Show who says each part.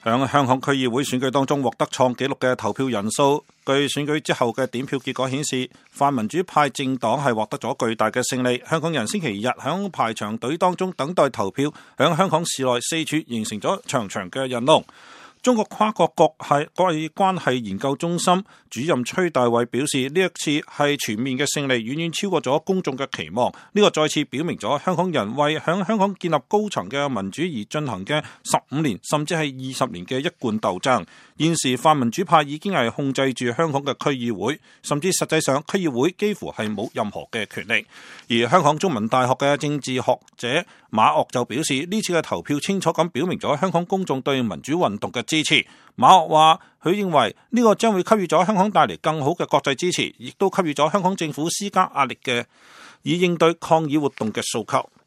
Speaker 1: 響香港區議會選舉當中獲得創紀錄嘅投票人數，據選舉之後嘅點票結果顯示，泛民主派政黨係獲得咗巨大嘅勝利。香港人星期日響排長隊當中等待投票，響香港市內四處形成咗長長嘅人龍。中國跨國國際關係研究中心主任崔大偉表示，呢一次係全面嘅勝利，遠遠超過咗公眾嘅期望。呢個再次表明咗香港人為響香港建立高層嘅民主而進行嘅15年甚至係20年嘅一貫鬥爭。現時泛民主派已經係控制住香港嘅區議會，甚至實際上區議會幾乎係冇任何嘅權力。而香港中文大學嘅政治學者馬嶽就表示，呢次嘅投票清楚咁表明咗香港公眾對民主運動嘅支持。馬嶽話，佢認為呢個將會給予咗香港帶嚟更好嘅國際支持，亦都給予咗香港政府施加壓力嘅，以應對抗議活動嘅訴求。